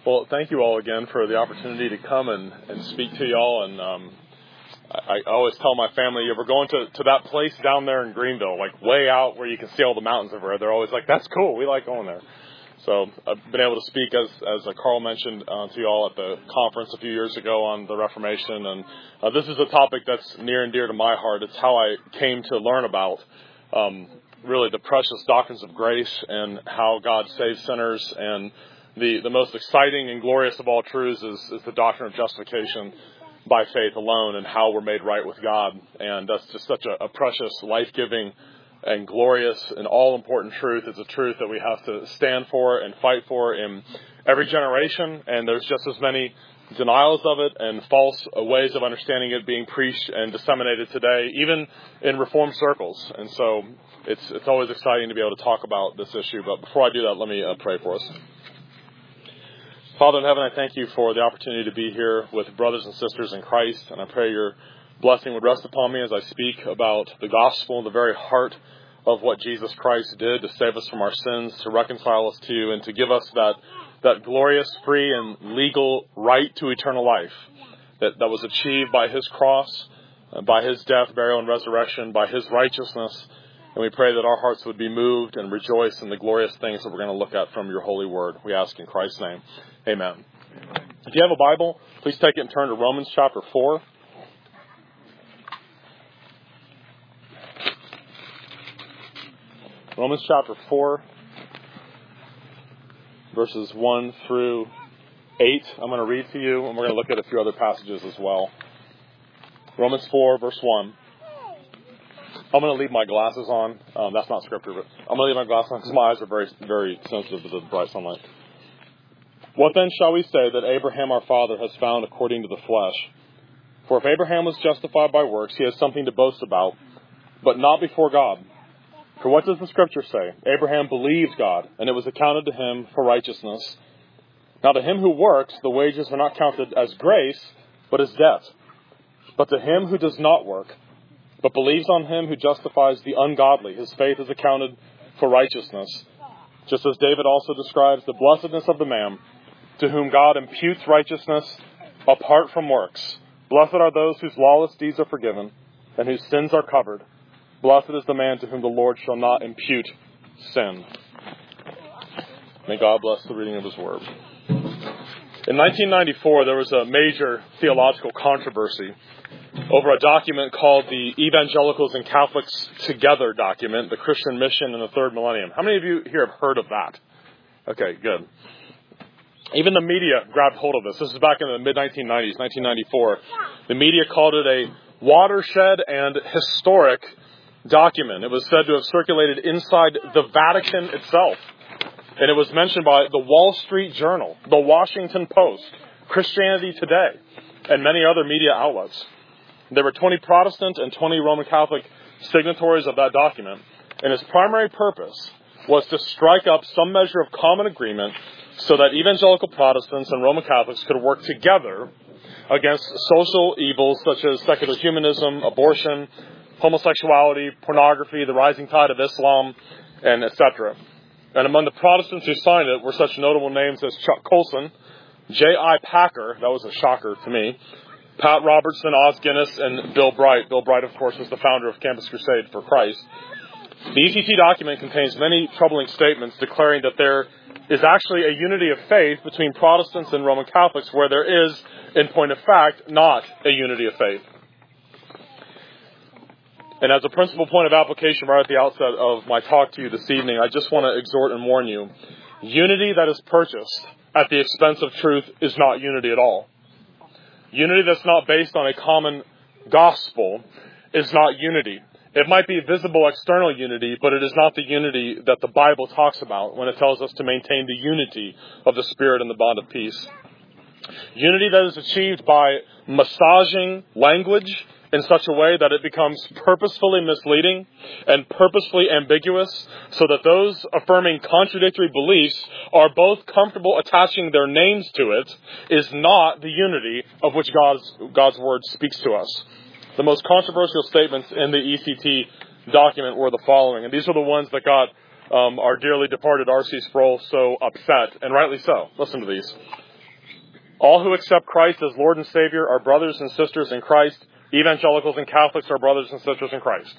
Well, thank you all again for the opportunity to come and speak to y'all. And I always tell my family, if we're going to that place down there in Greenville, like way out where you can see all the mountains everywhere, they're always like, that's cool. We like going there. So I've been able to speak, as Carl mentioned, to you all at the conference a few years ago on the Reformation. And this is a topic that's near and dear to my heart. It's how I came to learn about really the precious doctrines of grace and how God saves sinners. And the most exciting and glorious of all truths is the doctrine of justification by faith alone and how we're made right with God. And that's just such a precious, life-giving, and glorious and all-important truth. It's a truth that we have to stand for and fight for in every generation. And there's just as many denials of it and false ways of understanding it being preached and disseminated today, even in Reformed circles. And so it's always exciting to be able to talk about this issue. But before I do that, let me pray for us. Father in heaven, I thank you for the opportunity to be here with brothers and sisters in Christ, and I pray your blessing would rest upon me as I speak about the gospel, the very heart of what Jesus Christ did to save us from our sins, to reconcile us to you, and to give us that glorious, free, and legal right to eternal life that was achieved by his cross, by his death, burial, and resurrection, by his righteousness. And we pray that our hearts would be moved and rejoice in the glorious things that we're going to look at from your holy word. We ask in Christ's name. Amen. If you have a Bible, please take it and turn to Romans chapter 4. Romans chapter 4, verses 1 through 8. I'm going to read to you, and we're going to look at a few other passages as well. Romans 4, verse 1. I'm going to leave my glasses on. That's not scripture, but I'm going to leave my glasses on because my eyes are very, very sensitive to the bright sunlight. What then shall we say that Abraham our father has found according to the flesh? For if Abraham was justified by works, he has something to boast about, but not before God. For what does the scripture say? Abraham believed God, and it was accounted to him for righteousness. Now to him who works, the wages are not counted as grace, but as debt. But to him who does not work, but believes on him who justifies the ungodly, his faith is accounted for righteousness. Just as David also describes the blessedness of the man to whom God imputes righteousness apart from works. Blessed are those whose lawless deeds are forgiven and whose sins are covered. Blessed is the man to whom the Lord shall not impute sin. May God bless the reading of his word. In 1994, there was a major theological controversy over a document called the Evangelicals and Catholics Together document, the Christian Mission in the Third Millennium. How many of you here have heard of that? Okay, good. Even the media grabbed hold of this. This is back in the mid-1990s, 1994. The media called it a watershed and historic document. It was said to have circulated inside the Vatican itself. And it was mentioned by the Wall Street Journal, the Washington Post, Christianity Today, and many other media outlets. There were 20 Protestant and 20 Roman Catholic signatories of that document. And its primary purpose was to strike up some measure of common agreement so that evangelical Protestants and Roman Catholics could work together against social evils such as secular humanism, abortion, homosexuality, pornography, the rising tide of Islam, and etc. And among the Protestants who signed it were such notable names as Chuck Colson, J.I. Packer, that was a shocker to me, Pat Robertson, Os Guinness, and Bill Bright. Bill Bright, of course, was the founder of Campus Crusade for Christ. The ECT document contains many troubling statements declaring that there is actually a unity of faith between Protestants and Roman Catholics, where there is, in point of fact, not a unity of faith. And as a principal point of application right at the outset of my talk to you this evening, I just want to exhort and warn you, unity that is purchased at the expense of truth is not unity at all. Unity that's not based on a common gospel is not unity. It might be visible external unity, but it is not the unity that the Bible talks about when it tells us to maintain the unity of the Spirit and the bond of peace. Unity that is achieved by massaging language in such a way that it becomes purposefully misleading and purposefully ambiguous so that those affirming contradictory beliefs are both comfortable attaching their names to it is not the unity of which God's Word speaks to us. The most controversial statements in the ECT document were the following, and these are the ones that got our dearly departed R.C. Sproul so upset, and rightly so. Listen to these. All who accept Christ as Lord and Savior are brothers and sisters in Christ. Evangelicals and Catholics are brothers and sisters in Christ.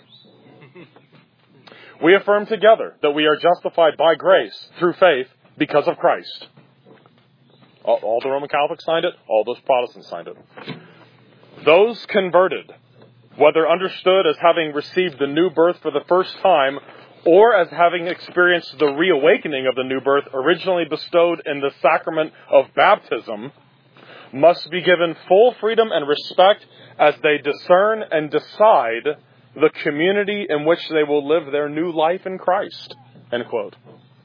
We affirm together that we are justified by grace through faith because of Christ. All the Roman Catholics signed it. All those Protestants signed it. Those converted, whether understood as having received the new birth for the first time or as having experienced the reawakening of the new birth originally bestowed in the sacrament of baptism, must be given full freedom and respect as they discern and decide the community in which they will live their new life in Christ. End quote.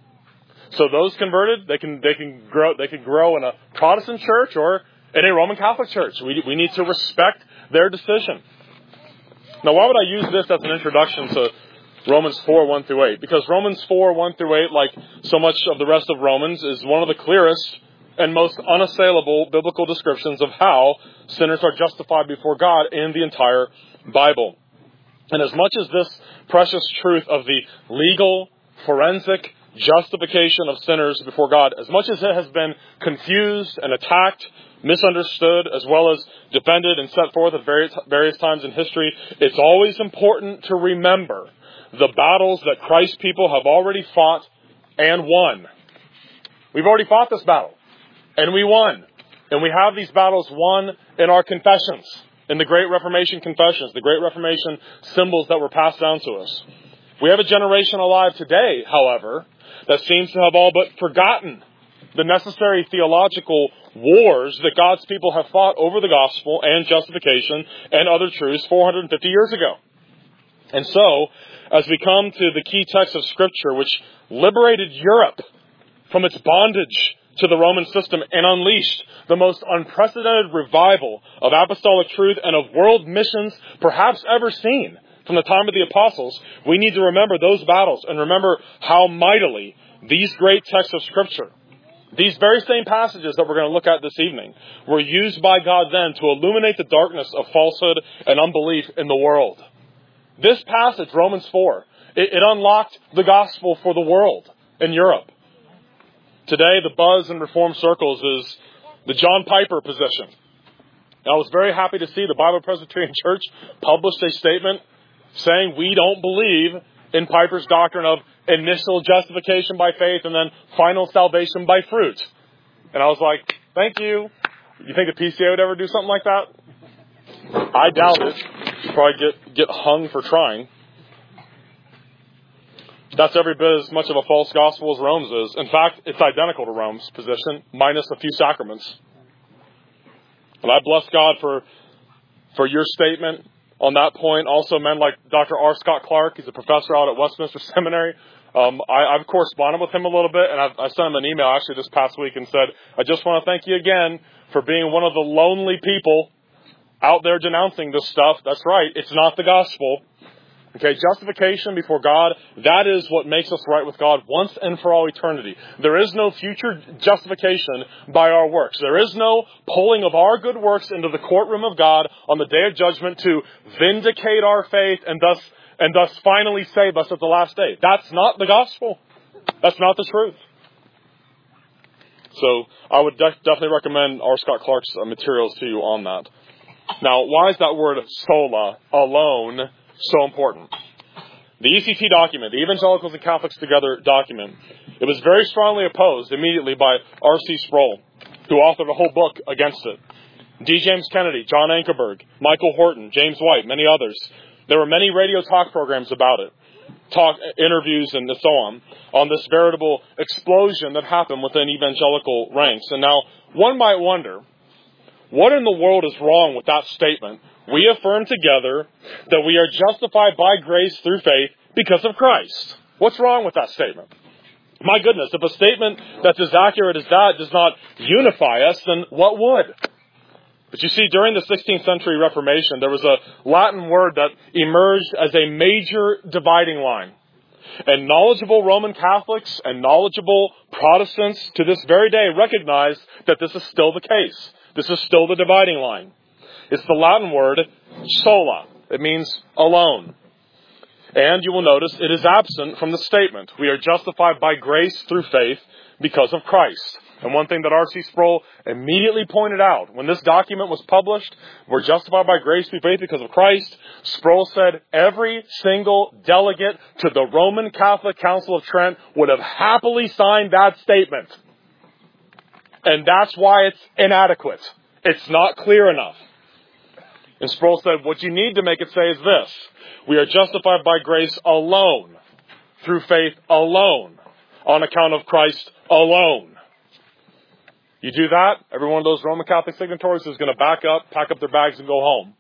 So those converted, they can grow in a Protestant church or in a Roman Catholic church. We need to respect their decision. Now, why would I use this as an introduction to Romans 4, 1 through 8? Because Romans 4, 1 through 8, like so much of the rest of Romans, is one of the clearest and most unassailable biblical descriptions of how sinners are justified before God in the entire Bible. And as much as this precious truth of the legal, forensic justification of sinners before God, as much as it has been confused and attacked, misunderstood, as well as defended and set forth at various times in history, it's always important to remember the battles that Christ's people have already fought and won. We've already fought this battle, and we won. And we have these battles won in our confessions, in the Great Reformation confessions, the Great Reformation symbols that were passed down to us. We have a generation alive today, however, that seems to have all but forgotten the necessary theological wars that God's people have fought over the gospel and justification and other truths 450 years ago. And so, as we come to the key text of Scripture, which liberated Europe from its bondage to the Roman system and unleashed the most unprecedented revival of apostolic truth and of world missions perhaps ever seen from the time of the apostles, we need to remember those battles and remember how mightily these great texts of Scripture, these very same passages that we're going to look at this evening, were used by God then to illuminate the darkness of falsehood and unbelief in the world. This passage, Romans 4, it unlocked the gospel for the world in Europe. Today, the buzz in Reformed circles is the John Piper position. And I was very happy to see the Bible Presbyterian Church published a statement saying we don't believe in Piper's doctrine of initial justification by faith and then final salvation by fruit. And I was like, thank you. You think the PCA would ever do something like that? I doubt it. You'd probably get hung for trying. That's every bit as much of a false gospel as Rome's is. In fact, it's identical to Rome's position, minus a few sacraments. And I bless God for your statement on that point. Also, men like Dr. R. Scott Clark, he's a professor out at Westminster Seminary. I've corresponded with him a little bit, and I sent him an email actually this past week and said, I just want to thank you again for being one of the lonely people out there denouncing this stuff. That's right, it's not the gospel. Okay, justification before God, that is what makes us right with God once and for all eternity. There is no future justification by our works. There is no pulling of our good works into the courtroom of God on the day of judgment to vindicate our faith and thus finally save us at the last day. That's not the gospel. That's not the truth. So I would definitely recommend R. Scott Clark's materials to you on that. Now, why is that word sola, alone, so important? The ECT document, the Evangelicals and Catholics Together document, it was very strongly opposed immediately by R.C. Sproul, who authored a whole book against it. D. James Kennedy, John Ankerberg, Michael Horton, James White, many others. There were many radio talk programs about it, interviews and so on this veritable explosion that happened within evangelical ranks. And now, one might wonder, what in the world is wrong with that statement? We affirm together that we are justified by grace through faith because of Christ. What's wrong with that statement? My goodness, if a statement that's as accurate as that does not unify us, then what would? But you see, during the 16th century Reformation, there was a Latin word that emerged as a major dividing line. And knowledgeable Roman Catholics and knowledgeable Protestants to this very day recognize that this is still the case. This is still the dividing line. It's the Latin word sola. It means alone. And you will notice it is absent from the statement. We are justified by grace through faith because of Christ. And one thing that R.C. Sproul immediately pointed out, when this document was published, we're justified by grace through faith because of Christ, Sproul said every single delegate to the Roman Catholic Council of Trent would have happily signed that statement. And that's why it's inadequate. It's not clear enough. And Sproul said, what you need to make it say is this: we are justified by grace alone, through faith alone, on account of Christ alone. You do that, every one of those Roman Catholic signatories is going to pack up their bags and go home.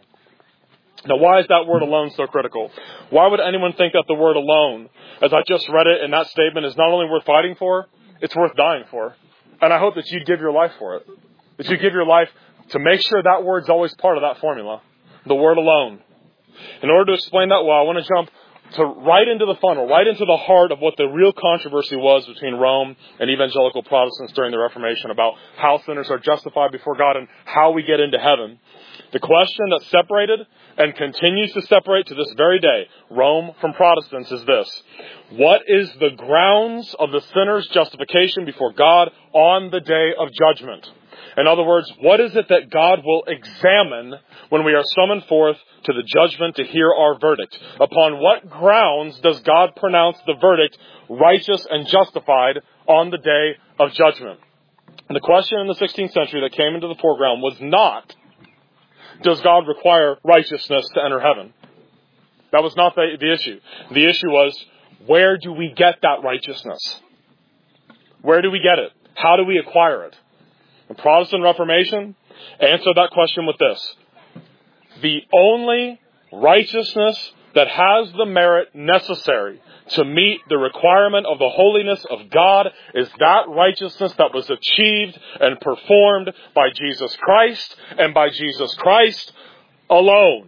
Now, why is that word alone so critical? Why would anyone think that the word alone, as I just read it in that statement, is not only worth fighting for, it's worth dying for? And I hope that you'd give your life for it. That you give your life to make sure that word's always part of that formula. The word alone. In order to explain that well, I want to jump right into the funnel, right into the heart of what the real controversy was between Rome and evangelical Protestants during the Reformation about how sinners are justified before God and how we get into heaven. The question that separated and continues to separate to this very day Rome from Protestants is this: what is the grounds of the sinner's justification before God on the day of judgment? In other words, what is it that God will examine when we are summoned forth to the judgment to hear our verdict? Upon what grounds does God pronounce the verdict righteous and justified on the day of judgment? And the question in the 16th century that came into the foreground was not, does God require righteousness to enter heaven? That was not the issue. The issue was, where do we get that righteousness? Where do we get it? How do we acquire it? The Protestant Reformation answered that question with this: the only righteousness that has the merit necessary to meet the requirement of the holiness of God is that righteousness that was achieved and performed by Jesus Christ and by Jesus Christ alone.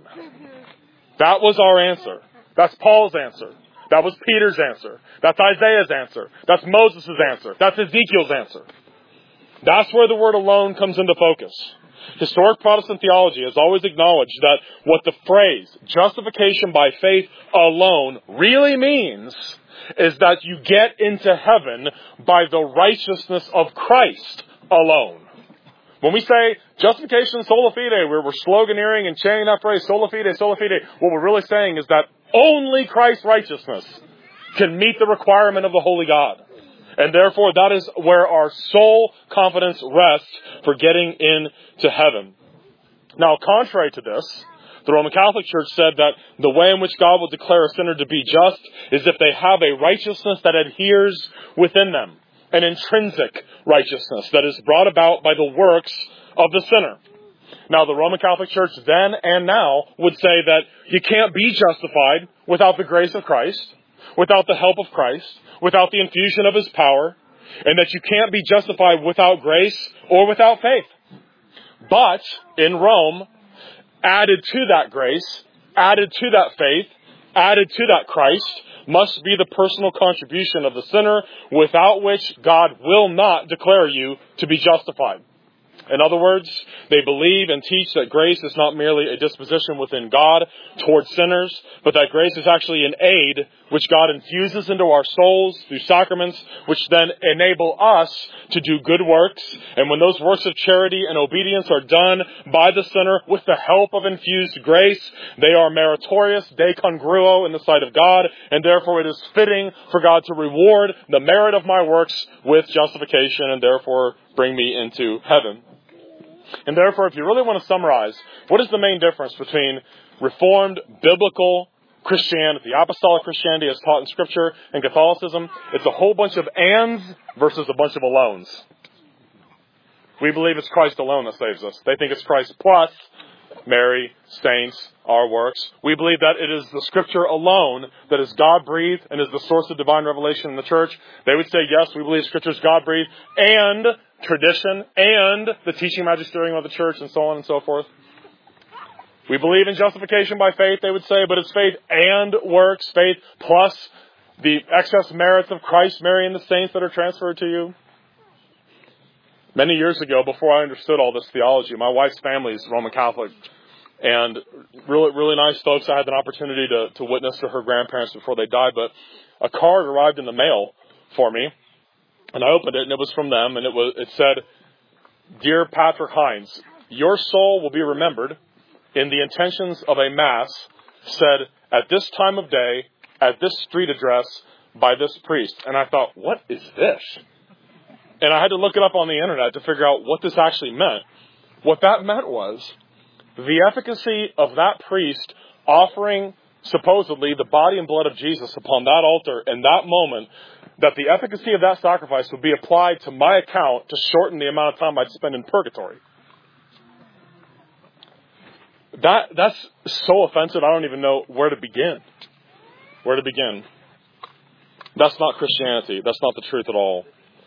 That was our answer. That's Paul's answer. That was Peter's answer. That's Isaiah's answer. That's Moses' answer. That's Ezekiel's answer. That's where the word alone comes into focus. Historic Protestant theology has always acknowledged that what the phrase justification by faith alone really means is that you get into heaven by the righteousness of Christ alone. When we say justification sola fide, we're sloganeering and chanting that phrase, sola fide, what we're really saying is that only Christ's righteousness can meet the requirement of the holy God. And therefore, that is where our sole confidence rests for getting into heaven. Now, contrary to this, the Roman Catholic Church said that the way in which God will declare a sinner to be just is if they have a righteousness that adheres within them, an intrinsic righteousness that is brought about by the works of the sinner. Now, the Roman Catholic Church then and now would say that you can't be justified without the grace of Christ, without the help of Christ, without the infusion of His power, and that you can't be justified without grace or without faith. But in Rome, added to that grace, added to that faith, added to that Christ, must be the personal contribution of the sinner, without which God will not declare you to be justified. In other words, they believe and teach that grace is not merely a disposition within God towards sinners, but that grace is actually an aid which God infuses into our souls through sacraments, which then enable us to do good works. And when those works of charity and obedience are done by the sinner with the help of infused grace, they are meritorious, de congruo in the sight of God, and therefore it is fitting for God to reward the merit of my works with justification and therefore bring me into heaven. And therefore, if you really want to summarize, what is the main difference between Reformed, biblical Christianity, apostolic Christianity as taught in Scripture, and Catholicism? It's a whole bunch of ands versus a bunch of alones. We believe it's Christ alone that saves us. They think it's Christ plus Mary, saints, our works. We believe that it is the Scripture alone that is God-breathed and is the source of divine revelation in the church. They would say, yes, we believe Scripture is God-breathed and tradition and the teaching magisterium of the church and so on and so forth. We believe in justification by faith, they would say, but it's faith and works, faith plus the excess merits of Christ, Mary, and the saints that are transferred to you. Many years ago, before I understood all this theology, my wife's family is Roman Catholic. And really, really nice folks. I had an opportunity to witness to her grandparents before they died. But a card arrived in the mail for me And I opened it, and it was from them, and it said, "Dear Patrick Hines, your soul will be remembered in the intentions of a Mass said at this time of day, at this street address, by this priest." And I thought, what is this? And I had to look it up on the internet to figure out what this actually meant. What that meant was the efficacy of that priest offering supposedly the body and blood of Jesus upon that altar in that moment, that the efficacy of that sacrifice would be applied to my account to shorten the amount of time I'd spend in purgatory. That's so offensive, I don't even know where to begin. Where to begin. That's not Christianity. That's not the truth at all.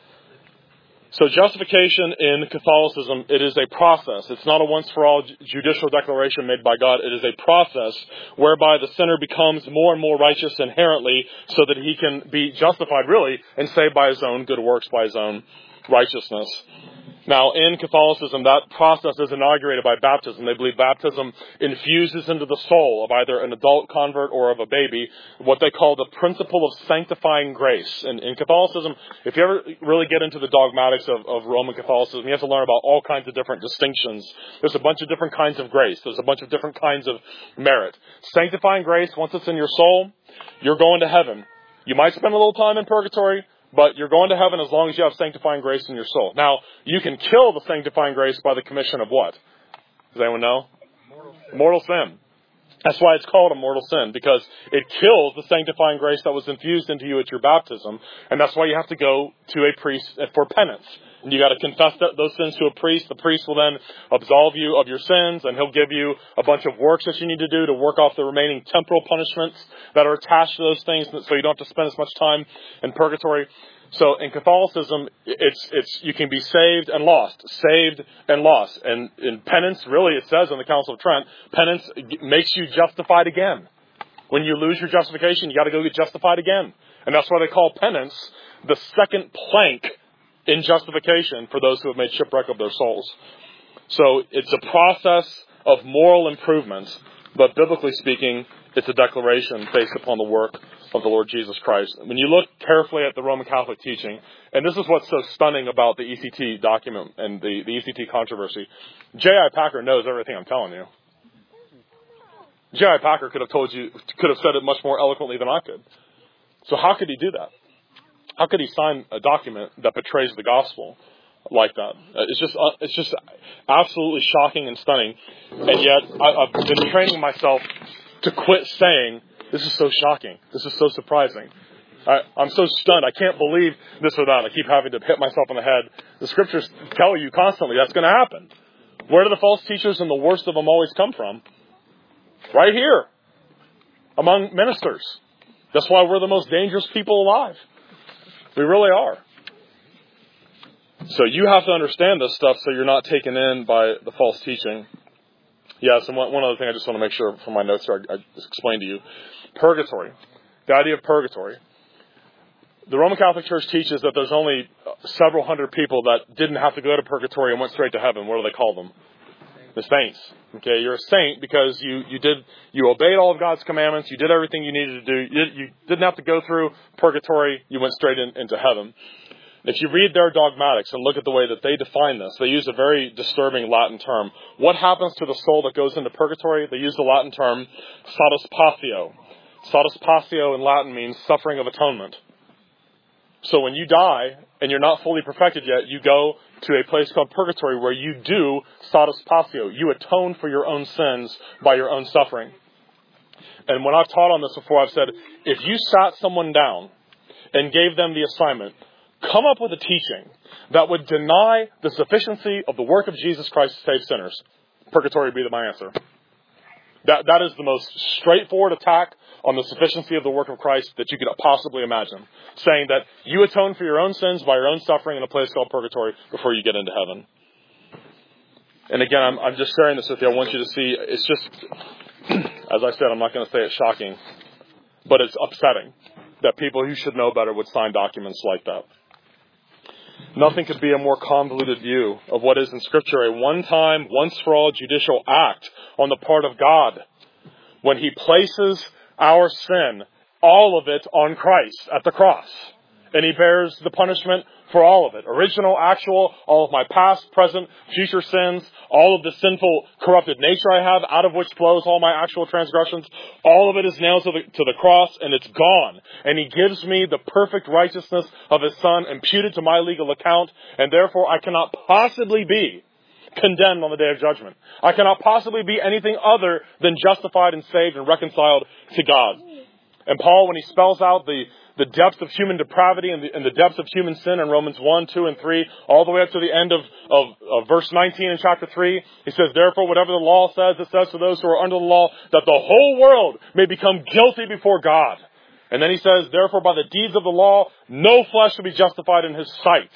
So justification in Catholicism, it is a process. It's not a once-for-all judicial declaration made by God. It is a process whereby the sinner becomes more and more righteous inherently so that he can be justified really and saved by his own good works, by his own righteousness. Now, in Catholicism, that process is inaugurated by baptism. They believe baptism infuses into the soul of either an adult convert or of a baby what they call the principle of sanctifying grace. And in Catholicism, if you ever really get into the dogmatics of Roman Catholicism, you have to learn about all kinds of different distinctions. There's a bunch of different kinds of grace. There's a bunch of different kinds of merit. Sanctifying grace, once it's in your soul, you're going to heaven. You might spend a little time in purgatory, but you're going to heaven as long as you have sanctifying grace in your soul. Now, you can kill the sanctifying grace by the commission of what? Does anyone know? Mortal sin. That's why it's called a mortal sin, because it kills the sanctifying grace that was infused into you at your baptism. And that's why you have to go to a priest for penance. And you got to confess those sins to a priest. The priest will then absolve you of your sins, and he'll give you a bunch of works that you need to do to work off the remaining temporal punishments that are attached to those things, so you don't have to spend as much time in purgatory. So in Catholicism, it's you can be saved and lost, saved and lost. And in penance, really, it says in the Council of Trent, penance makes you justified again. When you lose your justification, you got to go get justified again. And that's why they call penance the second plank in justification for those who have made shipwreck of their souls. So it's a process of moral improvements, but biblically speaking, it's a declaration based upon the work of the Lord Jesus Christ. When you look carefully at the Roman Catholic teaching, and this is what's so stunning about the ECT document and the ECT controversy, J.I. Packer knows everything I'm telling you. J.I. Packer could have said it much more eloquently than I could. So how could he do that? How could he sign a document that betrays the gospel like that? It's just absolutely shocking and stunning. And yet I've been training myself to quit saying, this is so shocking. This is so surprising. I'm so stunned. I can't believe this or that. I keep having to hit myself on the head. The scriptures tell you constantly that's going to happen. Where do the false teachers and the worst of them always come from? Right here. Among ministers. That's why we're the most dangerous people alive. We really are. So you have to understand this stuff so you're not taken in by the false teaching. Yes, and one other thing I just want to make sure from my notes here I explained to you. Purgatory. The idea of purgatory. The Roman Catholic Church teaches that there's only several hundred people that didn't have to go to purgatory and went straight to heaven. What do they call them? The saints. Okay, you're a saint because you obeyed all of God's commandments. You did everything you needed to do. You didn't have to go through purgatory. You went straight into heaven. If you read their dogmatics and look at the way that they define this, they use a very disturbing Latin term. What happens to the soul that goes into purgatory? They use the Latin term satisfatio. Satisfatio in Latin means suffering of atonement. So when you die and you're not fully perfected yet, you go to a place called purgatory where you do satisfatio. You atone for your own sins by your own suffering. And when I've taught on this before, I've said, if you sat someone down and gave them the assignment, come up with a teaching that would deny the sufficiency of the work of Jesus Christ to save sinners, purgatory would be my answer. That is the most straightforward attack on the sufficiency of the work of Christ that you could possibly imagine. Saying that you atone for your own sins by your own suffering in a place called purgatory before you get into heaven. And again, I'm just sharing this with you. I want you to see, it's just, as I said, I'm not going to say it's shocking, but it's upsetting that people who should know better would sign documents like that. Nothing could be a more convoluted view of what is in Scripture a one-time, once-for-all judicial act on the part of God when He places our sin, all of it, on Christ at the cross. And he bears the punishment for all of it. Original, actual, all of my past, present, future sins, all of the sinful, corrupted nature I have, out of which flows all my actual transgressions. All of it is nailed to the cross, and it's gone. And he gives me the perfect righteousness of his Son imputed to my legal account, and therefore I cannot possibly be condemned on the day of judgment. I cannot possibly be anything other than justified and saved and reconciled to God. And Paul, when he spells out the depths of human depravity and the depths of human sin in Romans 1, 2, and 3, all the way up to the end of verse 19 in chapter 3, he says, therefore, whatever the law says, it says to those who are under the law, that the whole world may become guilty before God. And then he says, therefore, by the deeds of the law, no flesh will be justified in his sight.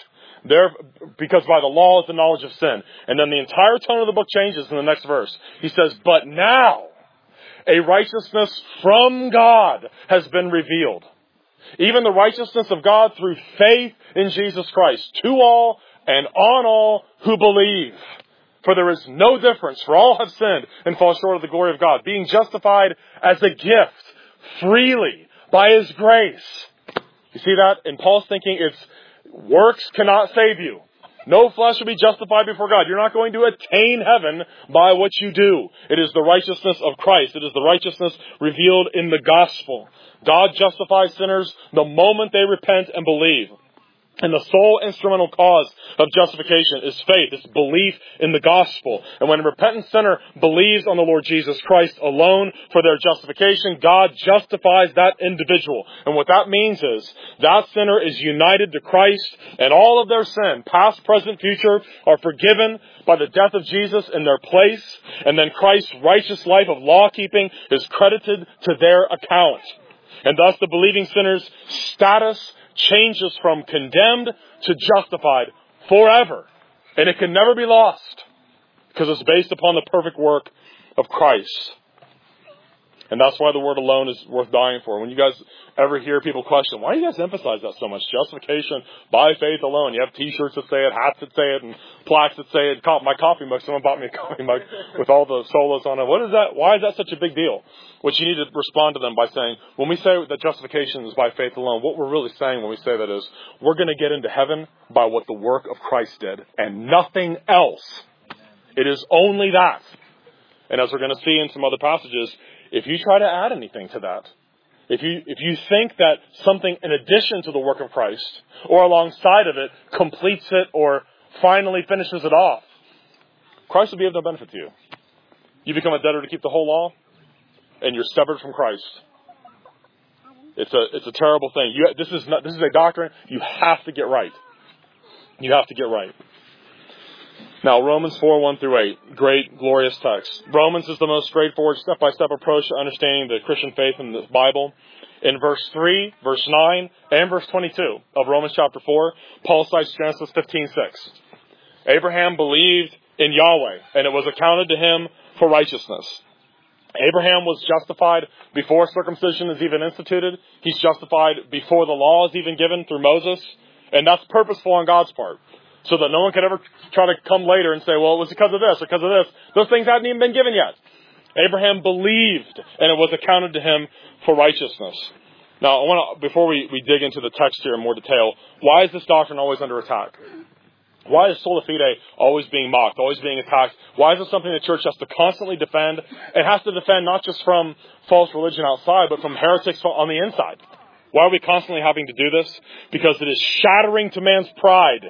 Because by the law is the knowledge of sin. And then the entire tone of the book changes in the next verse. He says, but now a righteousness from God has been revealed. Even the righteousness of God through faith in Jesus Christ, to all and on all who believe. For there is no difference, for all have sinned and fall short of the glory of God, being justified as a gift, freely, by his grace. You see that? In Paul's thinking, it's works cannot save you. No flesh will be justified before God. You're not going to attain heaven by what you do. It is the righteousness of Christ. It is the righteousness revealed in the gospel. God justifies sinners the moment they repent and believe. And the sole instrumental cause of justification is faith. It's belief in the gospel. And when a repentant sinner believes on the Lord Jesus Christ alone for their justification, God justifies that individual. And what that means is that sinner is united to Christ, and all of their sin, past, present, future, are forgiven by the death of Jesus in their place. And then Christ's righteous life of law-keeping is credited to their account. And thus the believing sinner's status changes from condemned to justified forever. And it can never be lost because it's based upon the perfect work of Christ. And that's why the word alone is worth dying for. When you guys ever hear people question, why do you guys emphasize that so much? Justification by faith alone. You have t-shirts that say it, hats that say it, and plaques that say it. My coffee mug, someone bought me a coffee mug with all the solas on it. What is that? Why is that such a big deal? Which you need to respond to them by saying, when we say that justification is by faith alone, what we're really saying when we say that is, we're going to get into heaven by what the work of Christ did, and nothing else. It is only that. And as we're going to see in some other passages, if you try to add anything to that, if you think that something in addition to the work of Christ or alongside of it completes it or finally finishes it off, Christ will be of no benefit to you. You become a debtor to keep the whole law, and you're severed from Christ. It's a terrible thing. This is a doctrine you have to get right. You have to get right. Now, Romans 4, 1 through 8, great, glorious text. Romans is the most straightforward, step-by-step approach to understanding the Christian faith in the Bible. In verse 3, verse 9, and verse 22 of Romans chapter 4, Paul cites Genesis 15:6. Abraham believed in Yahweh, and it was accounted to him for righteousness. Abraham was justified before circumcision is even instituted. He's justified before the law is even given through Moses. And that's purposeful on God's part, so that no one could ever try to come later and say, well, it was because of this or because of this. Those things hadn't even been given yet. Abraham believed, and it was accounted to him for righteousness. Now, I want to, before we dig into the text here in more detail, why is this doctrine always under attack? Why is sola fide always being mocked, always being attacked? Why is it something the church has to constantly defend? It has to defend not just from false religion outside, but from heretics on the inside. Why are we constantly having to do this? Because it is shattering to man's pride.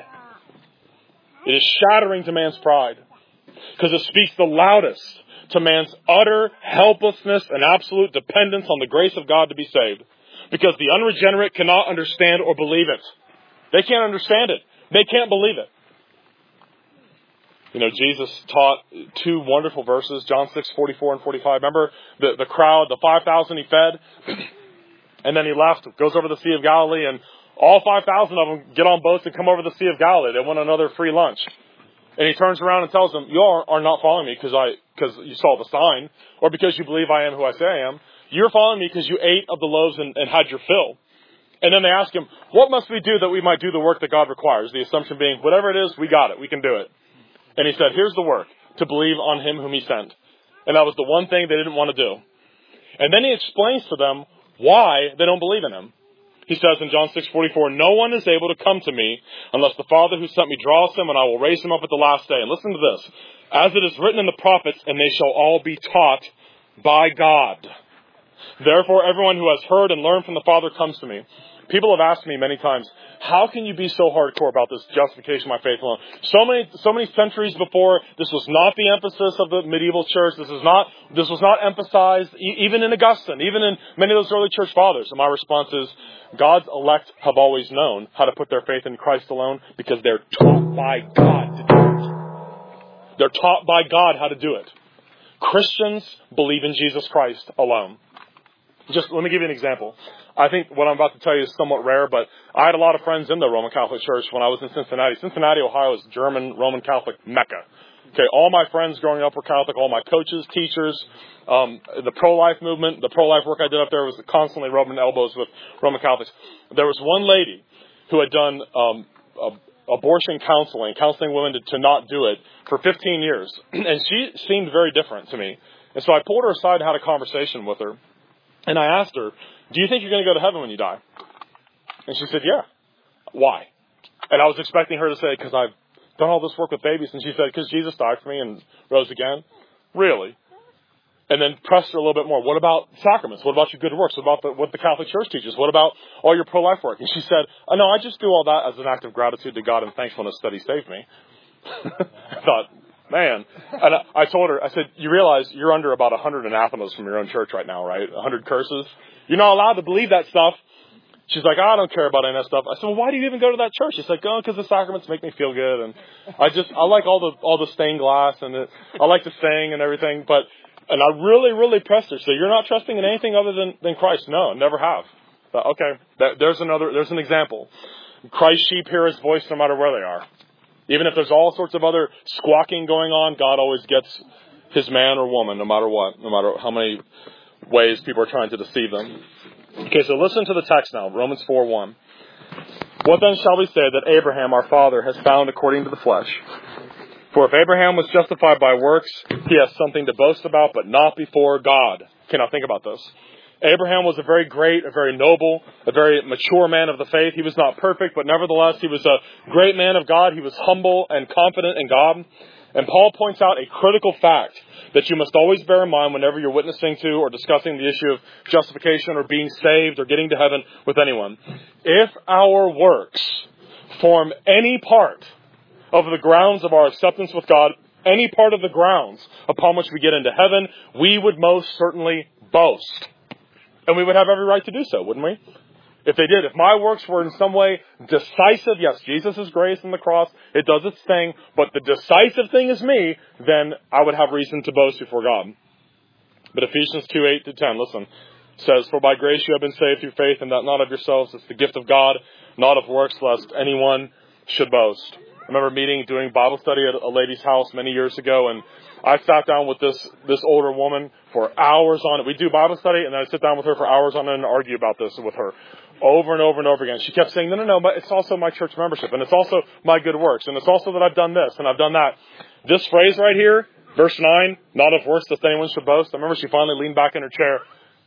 It is shattering to man's pride. Because it speaks the loudest to man's utter helplessness and absolute dependence on the grace of God to be saved. Because the unregenerate cannot understand or believe it. They can't understand it. They can't believe it. You know, Jesus taught two wonderful verses, John 6:44 and 45. Remember the crowd, the 5,000 he fed? And then he left, goes over the Sea of Galilee, and all 5,000 of them get on boats and come over the Sea of Galilee. They want another free lunch. And he turns around and tells them, you are not following me because you saw the sign, or because you believe I am who I say I am. You're following me because you ate of the loaves and had your fill. And then they ask him, what must we do that we might do the work that God requires? The assumption being, whatever it is, we got it. We can do it. And he said, here's the work, to believe on him whom he sent. And that was the one thing they didn't want to do. And then he explains to them why they don't believe in him. He says in John 6:44, no one is able to come to me unless the Father who sent me draws him, and I will raise him up at the last day. And listen to this. As it is written in the prophets, and they shall all be taught by God. Therefore, everyone who has heard and learned from the Father comes to me. People have asked me many times, how can you be so hardcore about this justification by faith alone? So many centuries before, this was not the emphasis of the medieval church. This was not emphasized, even in Augustine, even in many of those early church fathers. And my response is, God's elect have always known how to put their faith in Christ alone because they're taught by God to do it. They're taught by God how to do it. Christians believe in Jesus Christ alone. Just let me give you an example. I think what I'm about to tell you is somewhat rare, but I had a lot of friends in the Roman Catholic Church when I was in Cincinnati. Cincinnati, Ohio is German Roman Catholic Mecca. Okay, all my friends growing up were Catholic, all my coaches, teachers, the pro-life movement, the pro-life work I did up there was constantly rubbing elbows with Roman Catholics. There was one lady who had done abortion counseling women to not do it for 15 years. And she seemed very different to me. And so I pulled her aside and had a conversation with her. And I asked her, do you think you're going to go to heaven when you die? And she said, yeah. Why? And I was expecting her to say, because I've done all this work with babies. And she said, because Jesus died for me and rose again. Really? And then pressed her a little bit more. What about sacraments? What about your good works? What about what the Catholic Church teaches? What about all your pro-life work? And she said, oh, no, I just do all that as an act of gratitude to God and thankfulness that He saved me. I thought, man. And I told her, I said, you realize you're under about 100 anathemas from your own church right now, right? 100 curses. You're not allowed to believe that stuff. She's like, I don't care about any of that stuff. I said, well, why do you even go to that church? She's like, oh, because the sacraments make me feel good. And I like all the stained glass and I like to sing and everything. And I really pressed her. So you're not trusting in anything other than Christ? No, never have. But, okay. There's an example. Christ's sheep hear His voice no matter where they are. Even if there's all sorts of other squawking going on, God always gets His man or woman, no matter what, no matter how many ways people are trying to deceive them. Okay, so listen to the text now, Romans 4:1. What then shall we say that Abraham, our father, has found according to the flesh? For if Abraham was justified by works, he has something to boast about, but not before God. Okay, now think about this. Abraham was a very great, a very noble, a very mature man of the faith. He was not perfect, but nevertheless, he was a great man of God. He was humble and confident in God. And Paul points out a critical fact that you must always bear in mind whenever you're witnessing to or discussing the issue of justification or being saved or getting to heaven with anyone. If our works form any part of the grounds of our acceptance with God, any part of the grounds upon which we get into heaven, we would most certainly boast. And we would have every right to do so, wouldn't we? If they did. If my works were in some way decisive, yes, Jesus' grace on the cross, it does its thing, but the decisive thing is me, then I would have reason to boast before God. But Ephesians 2:8-10, listen, says, for by grace you have been saved through faith, and that not of yourselves, it's the gift of God, not of works, lest anyone should boast. I remember doing Bible study at a lady's house many years ago, and I sat down with this older woman for hours on it. We do Bible study, and then I sit down with her for hours on it and argue about this with her over and over and over again. She kept saying, no, but it's also my church membership, and it's also my good works, and it's also that I've done this, and I've done that. This phrase right here, verse 9, not of works lest anyone should boast. I remember she finally leaned back in her chair.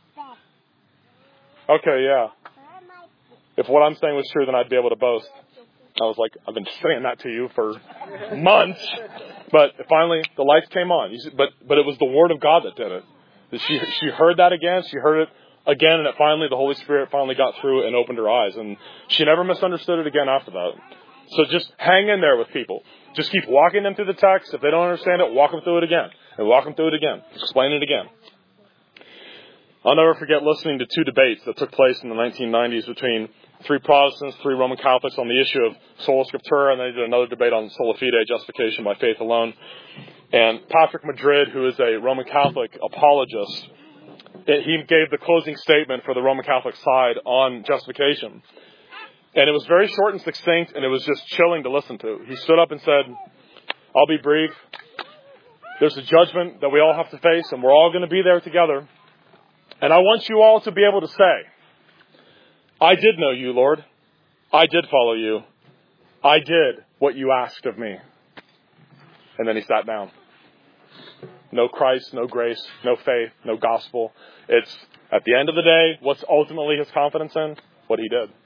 Okay, yeah. If what I'm saying was true, then I'd be able to boast. I was like, I've been saying that to you for months. But finally, the lights came on. But it was the Word of God that did it. She heard that again. She heard it again. And the Holy Spirit finally got through and opened her eyes. And she never misunderstood it again after that. So just hang in there with people. Just keep walking them through the text. If they don't understand it, walk them through it again. And walk them through it again. Explain it again. I'll never forget listening to two debates that took place in the 1990s between 3 Protestants, 3 Roman Catholics on the issue of sola scriptura, and they did another debate on sola fide, justification by faith alone. And Patrick Madrid, who is a Roman Catholic apologist, he gave the closing statement for the Roman Catholic side on justification. And it was very short and succinct, and it was just chilling to listen to. He stood up and said, I'll be brief. There's a judgment that we all have to face, and we're all going to be there together. And I want you all to be able to say, I did know you, Lord. I did follow you. I did what you asked of me. And then he sat down. No Christ, no grace, no faith, no gospel. It's, at the end of the day, what's ultimately his confidence in? what he did.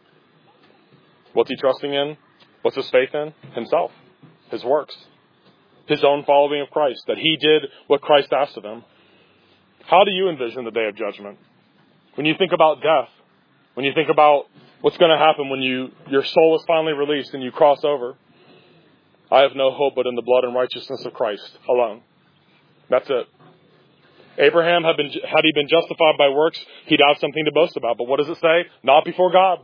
What's he trusting in? What's his faith in? Himself. His works. His own following of Christ. That he did what Christ asked of him. How do you envision the day of judgment? When you think about death, when you think about what's going to happen when your soul is finally released and you cross over, I have no hope but in the blood and righteousness of Christ alone. That's it. Abraham, had he been justified by works, he'd have something to boast about. But what does it say? Not before God.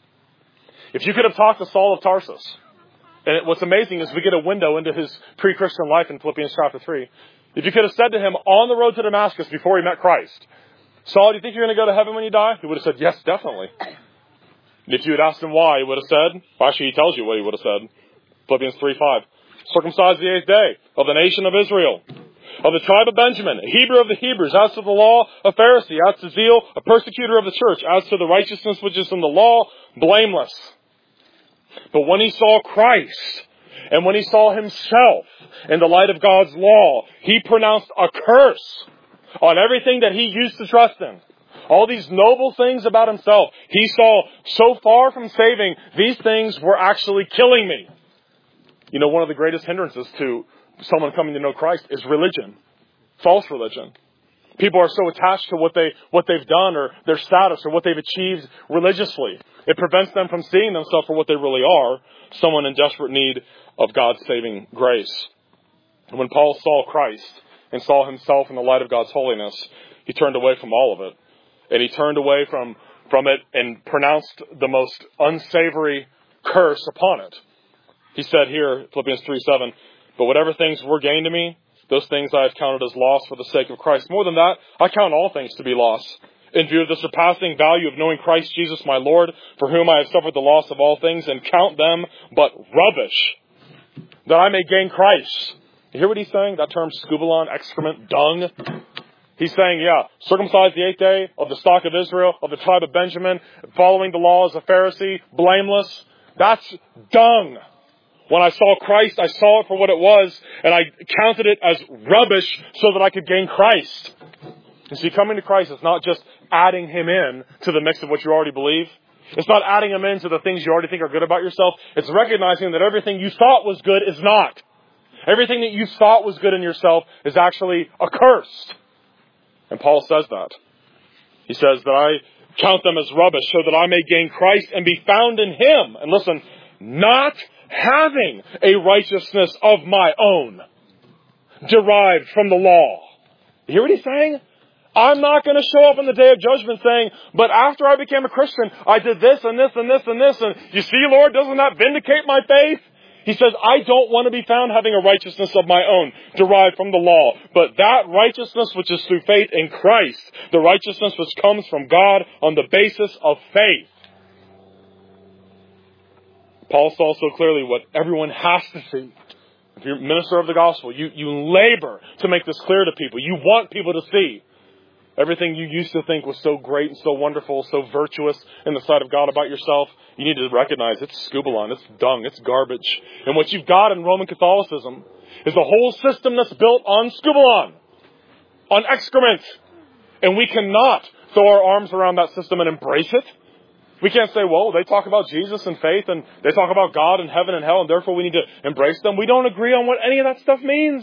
If you could have talked to Saul of Tarsus, and what's amazing is we get a window into his pre-Christian life in Philippians chapter 3. If you could have said to him on the road to Damascus before he met Christ, Saul, do you think you're going to go to heaven when you die? He would have said, yes, definitely. And if you had asked him why, he would have said, well, actually he tells you what he would have said. Philippians 3:5. Circumcised the 8th day of the nation of Israel, of the tribe of Benjamin, a Hebrew of the Hebrews, as to the law, a Pharisee, as to zeal, a persecutor of the church, as to the righteousness which is in the law, blameless. But when he saw Christ, and when he saw himself in the light of God's law, he pronounced a curse on everything that he used to trust in. All these noble things about himself, he saw so far from saving, these things were actually killing me. You know, one of the greatest hindrances to someone coming to know Christ is religion. False religion. People are so attached to what they've done or their status or what they've achieved religiously. It prevents them from seeing themselves for what they really are, someone in desperate need of God's saving grace. And when Paul saw Christ and saw himself in the light of God's holiness, he turned away from all of it. And he turned away from it and pronounced the most unsavory curse upon it. He said here, Philippians 3:7, but whatever things were gained to me, those things I have counted as loss for the sake of Christ. More than that, I count all things to be loss, in view of the surpassing value of knowing Christ Jesus my Lord, for whom I have suffered the loss of all things, and count them but rubbish, that I may gain Christ. You hear what he's saying? That term, scubalon, excrement, dung. He's saying, circumcised the 8th day, of the stock of Israel, of the tribe of Benjamin, following the law as a Pharisee, blameless. That's dung. When I saw Christ, I saw it for what it was, and I counted it as rubbish so that I could gain Christ. You see, coming to Christ is not just adding him in to the mix of what you already believe. It's not adding him into the things you already think are good about yourself. It's recognizing that everything you thought was good is not. Everything that you thought was good in yourself is actually accursed. And Paul says that. He says that I count them as rubbish so that I may gain Christ and be found in him. And listen, not having a righteousness of my own derived from the law. You hear what he's saying? I'm not going to show up on the day of judgment saying, but after I became a Christian, I did this and this and this and this. And you see, Lord, doesn't that vindicate my faith? He says, I don't want to be found having a righteousness of my own derived from the law, but that righteousness which is through faith in Christ, the righteousness which comes from God on the basis of faith. Paul saw so clearly what everyone has to see. If you're a minister of the gospel, you labor to make this clear to people. You want people to see everything you used to think was so great and so wonderful, so virtuous in the sight of God about yourself. You need to recognize it's scubalon, it's dung, it's garbage. And what you've got in Roman Catholicism is a whole system that's built on scubalon, on excrement. And we cannot throw our arms around that system and embrace it. We can't say, well, they talk about Jesus and faith, and they talk about God and heaven and hell, and therefore we need to embrace them. We don't agree on what any of that stuff means.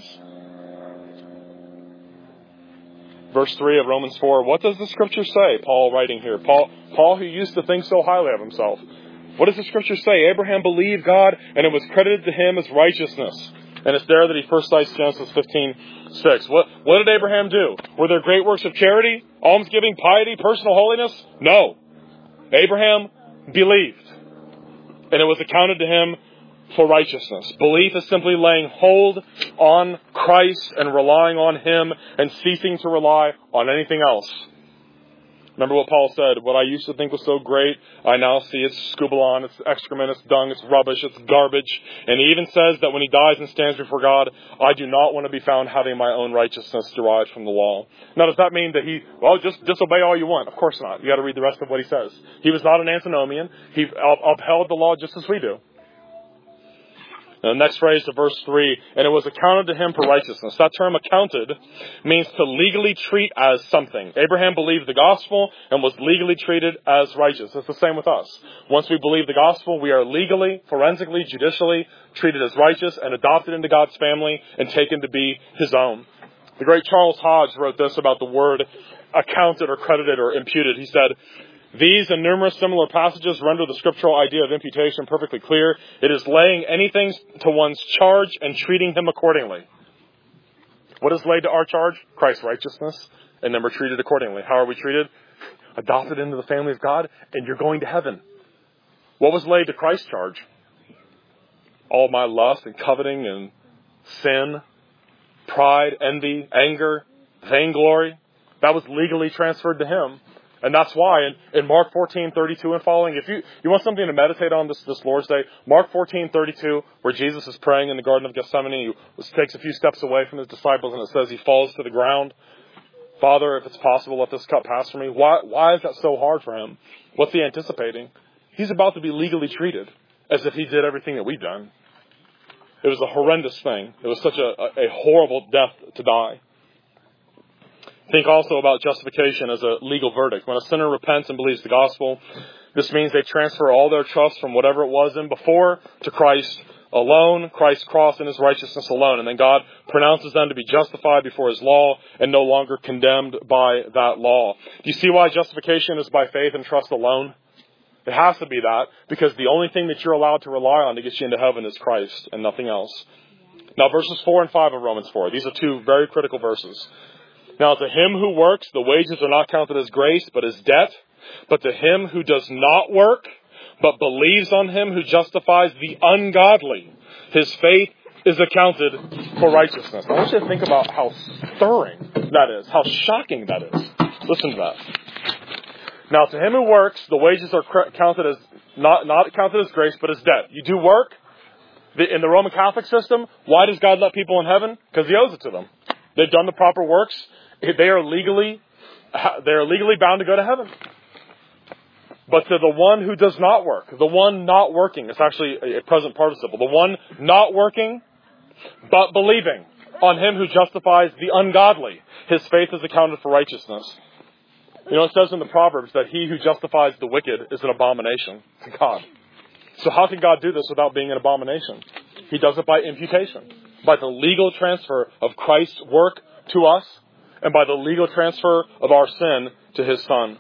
Verse 3 of Romans 4, what does the Scripture say? Paul writing here. Paul who used to think so highly of himself. What does the Scripture say? Abraham believed God, and it was credited to him as righteousness. And it's there that he first cites Genesis 15:6. What did Abraham do? Were there great works of charity, almsgiving, piety, personal holiness? No. Abraham believed, and it was accounted to him for righteousness. Belief is simply laying hold on Christ and relying on him and ceasing to rely on anything else. Remember what Paul said, what I used to think was so great, I now see it's scubalon, it's excrement, it's dung, it's rubbish, it's garbage. And he even says that when he dies and stands before God, I do not want to be found having my own righteousness derived from the law. Now, does that mean that just disobey all you want? Of course not. You got to read the rest of what he says. He was not an antinomian. He upheld the law just as we do. And the next phrase of verse 3, and it was accounted to him for righteousness. That term accounted means to legally treat as something. Abraham believed the gospel and was legally treated as righteous. It's the same with us. Once we believe the gospel, we are legally, forensically, judicially treated as righteous and adopted into God's family and taken to be his own. The great Charles Hodge wrote this about the word accounted or credited or imputed. He said, these and numerous similar passages render the scriptural idea of imputation perfectly clear. It is laying anything to one's charge and treating him accordingly. What is laid to our charge? Christ's righteousness. And then we're treated accordingly. How are we treated? Adopted into the family of God, and you're going to heaven. What was laid to Christ's charge? All my lust and coveting and sin, pride, envy, anger, vainglory. That was legally transferred to him. And that's why in Mark 14:32 and following, if you want something to meditate on this Lord's Day, Mark 14:32, where Jesus is praying in the Garden of Gethsemane, he takes a few steps away from his disciples, and it says he falls to the ground. Father, if it's possible, let this cup pass from me. Why is that so hard for him? What's he anticipating? He's about to be legally treated as if he did everything that we've done. It was a horrendous thing. It was such a horrible death to die. Think also about justification as a legal verdict. When a sinner repents and believes the gospel, this means they transfer all their trust from whatever it was in before to Christ alone, Christ's cross and his righteousness alone. And then God pronounces them to be justified before his law and no longer condemned by that law. Do you see why justification is by faith and trust alone? It has to be that, because the only thing that you're allowed to rely on to get you into heaven is Christ and nothing else. Now, verses 4 and 5 of Romans 4. These are two very critical verses. Now, to him who works, the wages are not counted as grace, but as debt. But to him who does not work, but believes on him who justifies the ungodly, his faith is accounted for righteousness. I want you to think about how stirring that is, how shocking that is. Listen to that. Now, to him who works, the wages are counted as not counted as grace, but as debt. You do work. In the Roman Catholic system, why does God let people in heaven? Because he owes it to them. They've done the proper works. They are legally bound to go to heaven. But to the one who does not work, the one not working, it's actually a present participle, the one not working, but believing on him who justifies the ungodly, his faith is accounted for righteousness. You know, it says in the Proverbs that he who justifies the wicked is an abomination to God. So how can God do this without being an abomination? He does it by imputation, by the legal transfer of Christ's work to us, and by the legal transfer of our sin to his Son.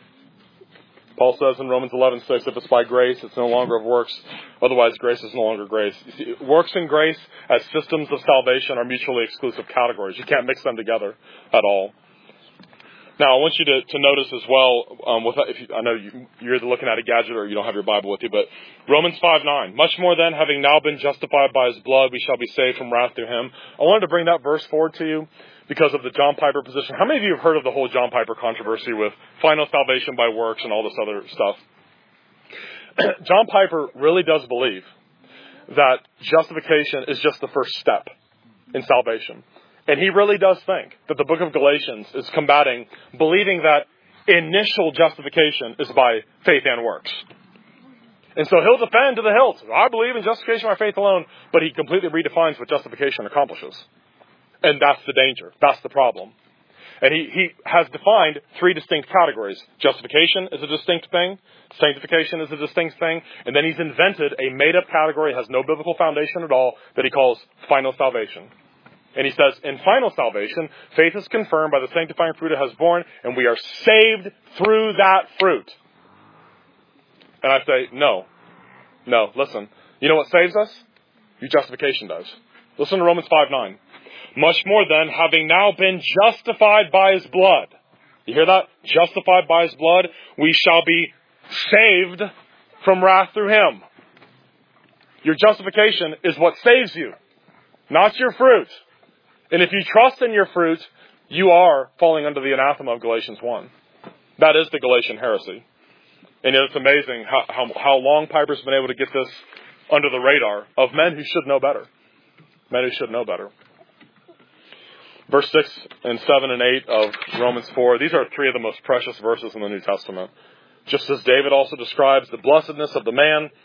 Paul says in Romans 11:6, if it's by grace, it's no longer of works. Otherwise, grace is no longer grace. You see, works and grace as systems of salvation are mutually exclusive categories. You can't mix them together at all. Now, I want you to notice as well, I know you're either looking at a gadget or you don't have your Bible with you, but Romans 5:9, much more then, having now been justified by his blood, we shall be saved from wrath through him. I wanted to bring that verse forward to you because of the John Piper position. How many of you have heard of the whole John Piper controversy with final salvation by works and all this other stuff? John Piper really does believe that justification is just the first step in salvation. And he really does think that the book of Galatians is combating believing that initial justification is by faith and works. And so he'll defend to the hilt, I believe in justification by faith alone, but he completely redefines what justification accomplishes. And that's the danger. That's the problem. And he has defined three distinct categories. Justification is a distinct thing. Sanctification is a distinct thing. And then he's invented a made-up category, has no biblical foundation at all, that he calls final salvation. And he says, in final salvation, faith is confirmed by the sanctifying fruit it has borne, and we are saved through that fruit. And I say, no, listen. You know what saves us? Your justification does. Listen to Romans 5:9. Much more then, having now been justified by his blood. You hear that? Justified by his blood, we shall be saved from wrath through him. Your justification is what saves you, not your fruit. And if you trust in your fruit, you are falling under the anathema of Galatians 1. That is the Galatian heresy. And it's amazing how long Piper's been able to get this under the radar of men who should know better. Men who should know better. Verse 6 and 7 and 8 of Romans 4, these are three of the most precious verses in the New Testament. Just as David also describes the blessedness of the man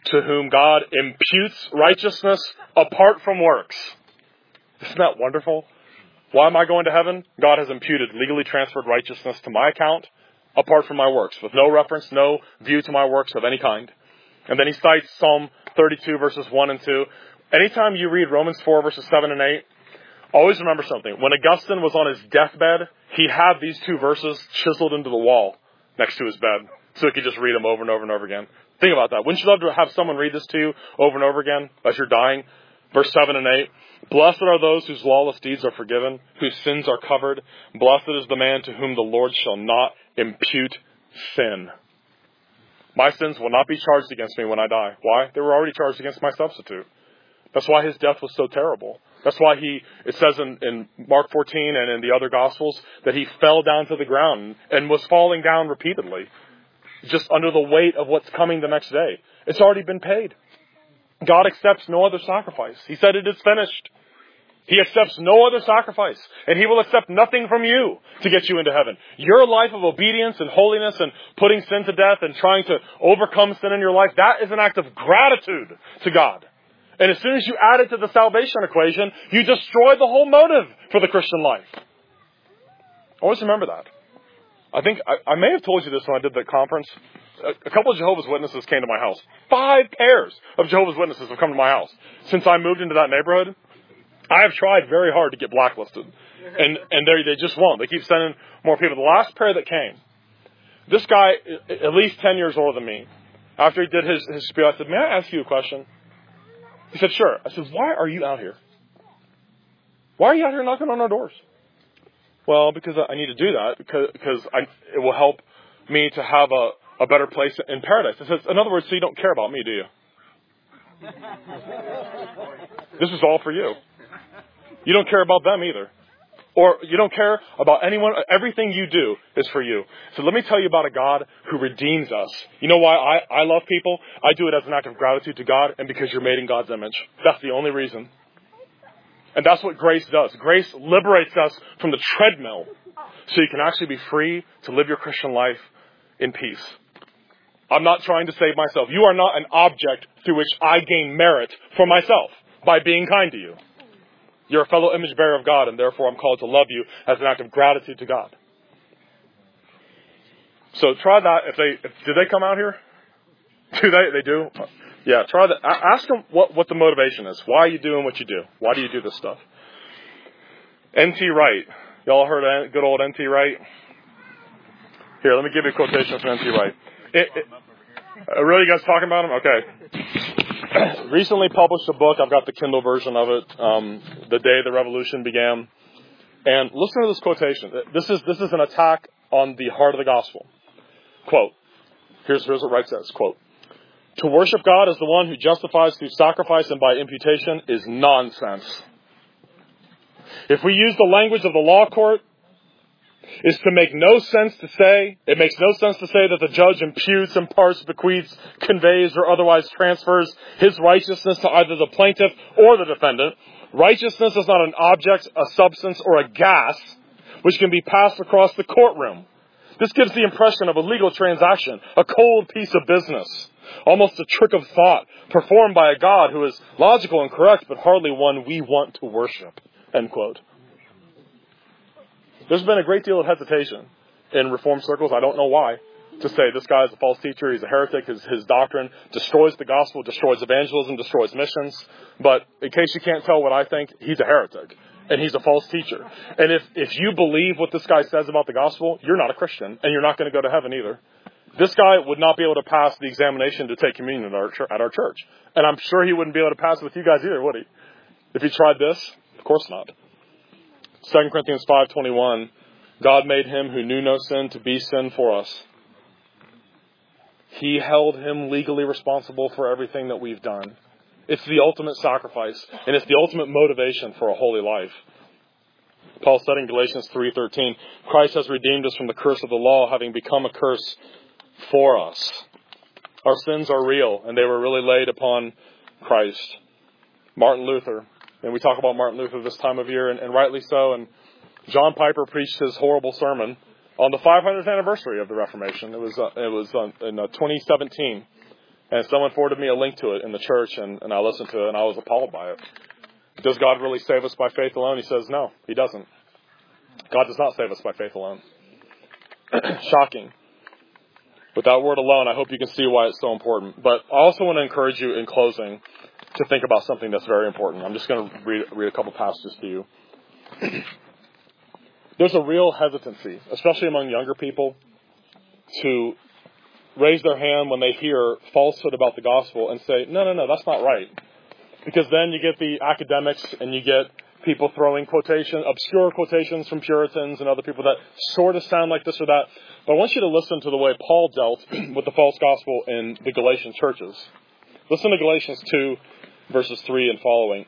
to whom God imputes righteousness apart from works. Isn't that wonderful? Why am I going to heaven? God has imputed, legally transferred righteousness to my account apart from my works, with no reference, no view to my works of any kind. And then he cites Psalm 32 verses 1 and 2. Anytime you read Romans 4 verses 7 and 8, always remember something. When Augustine was on his deathbed, he had these two verses chiseled into the wall next to his bed, so he could just read them over and over and over again. Think about that. Wouldn't you love to have someone read this to you over and over again as you're dying? Verse 7 and 8. Blessed are those whose lawless deeds are forgiven, whose sins are covered. Blessed is the man to whom the Lord shall not impute sin. My sins will not be charged against me when I die. Why? They were already charged against my substitute. That's why his death was so terrible. That's why it says in Mark 14 and in the other Gospels that he fell down to the ground and was falling down repeatedly, just under the weight of what's coming the next day. It's already been paid. God accepts no other sacrifice. He said it is finished. He accepts no other sacrifice, and he will accept nothing from you to get you into heaven. Your life of obedience and holiness and putting sin to death and trying to overcome sin in your life, that is an act of gratitude to God. And as soon as you add it to the salvation equation, you destroy the whole motive for the Christian life. Always remember that. I think I may have told you this when I did the conference. A couple of Jehovah's Witnesses came to my house. 5 pairs of Jehovah's Witnesses have come to my house. Since I moved into that neighborhood, I have tried very hard to get blacklisted. And they just won't. They keep sending more people. The last pair that came, this guy, at least 10 years older than me, after he did his spiel, I said, may I ask you a question? He said, sure. I said, why are you out here? Why are you out here knocking on our doors? Well, because I need to do that, because it will help me to have a better place in paradise. I said, in other words, so you don't care about me, do you? This is all for you. You don't care about them either. Or you don't care about anyone. Everything you do is for you. So let me tell you about a God who redeems us. You know why I love people? I do it as an act of gratitude to God and because you're made in God's image. That's the only reason. And that's what grace does. Grace liberates us from the treadmill so you can actually be free to live your Christian life in peace. I'm not trying to save myself. You are not an object through which I gain merit for myself by being kind to you. You're a fellow image bearer of God, and therefore I'm called to love you as an act of gratitude to God. So try that. Do they come out here? Do they do? Yeah, try that. Ask them what the motivation is. Why are you doing what you do? Why do you do this stuff? N.T. Wright. Y'all heard of good old N.T. Wright? Here, let me give you a quotation from N.T. Wright. Really, you guys talking about him? Okay. Recently published a book. I've got the Kindle version of it. The Day the Revolution Began. And listen to this quotation. This is an attack on the heart of the gospel. Quote. Here's what Wright says. Quote. To worship God as the one who justifies through sacrifice and by imputation is nonsense. If we use the language of the law court, it makes no sense to say that the judge imputes, imparts, bequeaths, conveys, or otherwise transfers his righteousness to either the plaintiff or the defendant. Righteousness is not an object, a substance, or a gas which can be passed across the courtroom. This gives the impression of a legal transaction, a cold piece of business, almost a trick of thought performed by a God who is logical and correct, but hardly one we want to worship. End quote. There's been a great deal of hesitation in Reformed circles. I don't know why. To say this guy is a false teacher, he's a heretic, his doctrine destroys the gospel, destroys evangelism, destroys missions. But in case you can't tell what I think, he's a heretic. And he's a false teacher. And if you believe what this guy says about the gospel, you're not a Christian. And you're not going to go to heaven either. This guy would not be able to pass the examination to take communion at our church. And I'm sure he wouldn't be able to pass it with you guys either, would he? If he tried this, of course not. 2 Corinthians 5:21, God made him who knew no sin to be sin for us. He held him legally responsible for everything that we've done. It's the ultimate sacrifice, and it's the ultimate motivation for a holy life. Paul said in Galatians 3:13, Christ has redeemed us from the curse of the law, having become a curse for us. Our sins are real, and they were really laid upon Christ. Martin Luther. And we talk about Martin Luther this time of year, and rightly so. And John Piper preached his horrible sermon on the 500th anniversary of the Reformation. It was in 2017. And someone forwarded me a link to it in the church, and I listened to it, and I was appalled by it. Does God really save us by faith alone? He says, no, he doesn't. God does not save us by faith alone. Shocking. With that word alone, I hope you can see why it's so important. But I also want to encourage you in closing to think about something that's very important. I'm just going to read a couple passages to you. There's a real hesitancy, especially among younger people, to raise their hand when they hear falsehood about the gospel and say, no, that's not right. Because then you get the academics and you get people throwing obscure quotations from Puritans and other people that sort of sound like this or that. But I want you to listen to the way Paul dealt with the false gospel in the Galatian churches. Listen to Galatians 2, verses 3 and following.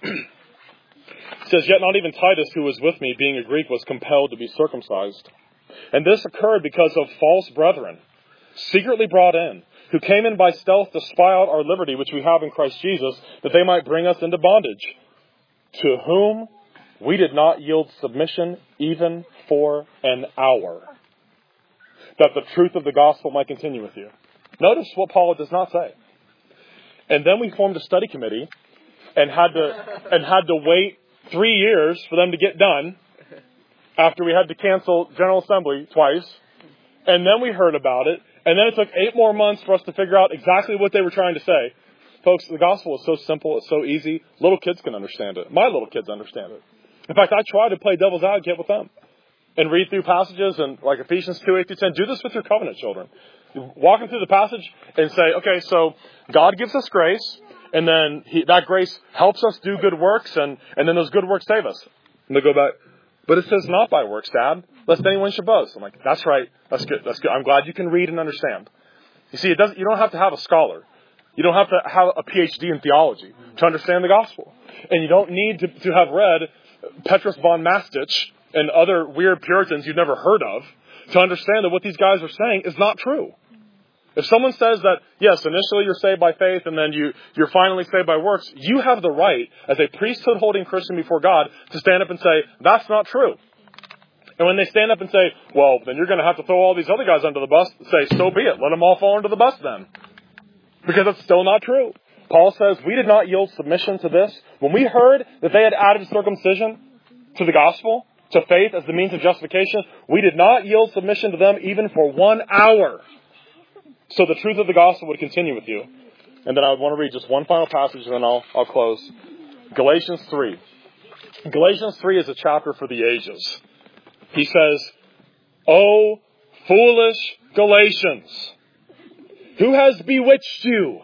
It says, "Yet not even Titus, who was with me, being a Greek, was compelled to be circumcised. And this occurred because of false brethren, secretly brought in, who came in by stealth to spy out our liberty, which we have in Christ Jesus, that they might bring us into bondage, to whom we did not yield submission even for an hour, that the truth of the gospel might continue with you." Notice what Paul does not say. And then we formed a study committee and had to wait 3 years for them to get done after we had to cancel General Assembly twice. And then we heard about it. And then it took 8 more months for us to figure out exactly what they were trying to say. Folks, the gospel is so simple. It's so easy. Little kids can understand it. My little kids understand it. In fact, I try to play devil's advocate with them and read through passages and like Ephesians 2, 8 through 10. Do this with your covenant children. Walk them through the passage and say, okay, so God gives us grace, and then that grace helps us do good works, and then those good works save us. And they go back, but it says not by works, Dad, lest anyone should boast. I'm like, that's right. That's good. That's good. I'm glad you can read and understand. You see, you don't have to have a scholar. You don't have to have a PhD in theology to understand the gospel. And you don't need to have read Petrus von Mastich and other weird Puritans you've never heard of to understand that what these guys are saying is not true. If someone says that, yes, initially you're saved by faith and then you're finally saved by works, you have the right as a priesthood-holding Christian before God to stand up and say, that's not true. And when they stand up and say, well, then you're going to have to throw all these other guys under the bus, say, so be it. Let them all fall under the bus then. Because it's still not true. Paul says, we did not yield submission to this. When we heard that they had added circumcision to the gospel, to faith as the means of justification, we did not yield submission to them even for 1 hour. So the truth of the gospel would continue with you. And then I want to read just one final passage and then I'll close. Galatians 3. Galatians 3 is a chapter for the ages. He says, "O foolish Galatians, who has bewitched you,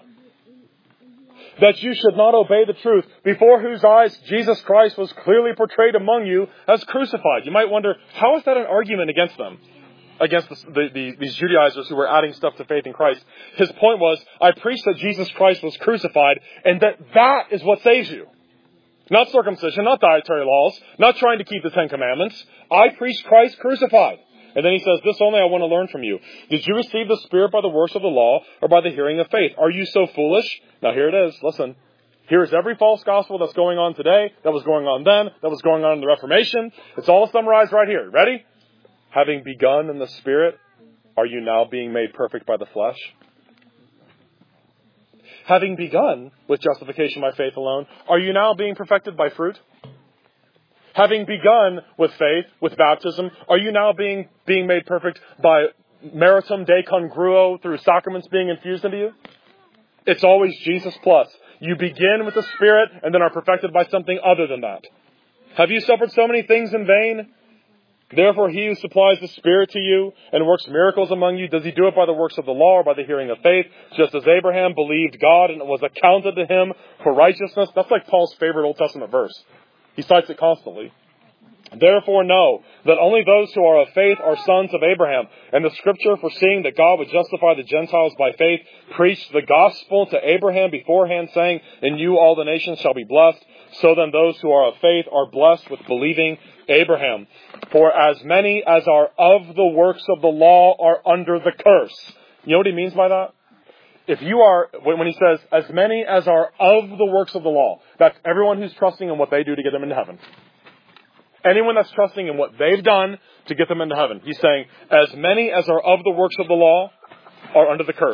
that you should not obey the truth, before whose eyes Jesus Christ was clearly portrayed among you as crucified." You might wonder, how is that an argument against them? Against these Judaizers who were adding stuff to faith in Christ. His point was, I preach that Jesus Christ was crucified, and that is what saves you. Not circumcision, not dietary laws, not trying to keep the 10 Commandments. I preach Christ crucified. And then he says, this only I want to learn from you. Did you receive the Spirit by the works of the law or by the hearing of faith? Are you so foolish? Now here it is. Listen. Here is every false gospel that's going on today, that was going on then, that was going on in the Reformation. It's all summarized right here. Ready? Having begun in the Spirit, are you now being made perfect by the flesh? Having begun with justification by faith alone, are you now being perfected by fruit? Having begun with faith, with baptism, are you now being made perfect by meritum de congruo through sacraments being infused into you? It's always Jesus plus. You begin with the Spirit and then are perfected by something other than that. Have you suffered so many things in vain? Therefore, he who supplies the Spirit to you and works miracles among you, does he do it by the works of the law or by the hearing of faith? Just as Abraham believed God and it was accounted to him for righteousness. That's like Paul's favorite Old Testament verse. He cites it constantly. Therefore, know that only those who are of faith are sons of Abraham. And the Scripture, foreseeing that God would justify the Gentiles by faith, preached the gospel to Abraham beforehand, saying, in you all the nations shall be blessed. So then those who are of faith are blessed with believing Abraham. For as many as are of the works of the law are under the curse. You know what he means by that? If you are, when he says, as many as are of the works of the law, that's everyone who's trusting in what they do to get them into heaven. Anyone that's trusting in what they've done to get them into heaven. He's saying, as many as are of the works of the law are under the curse.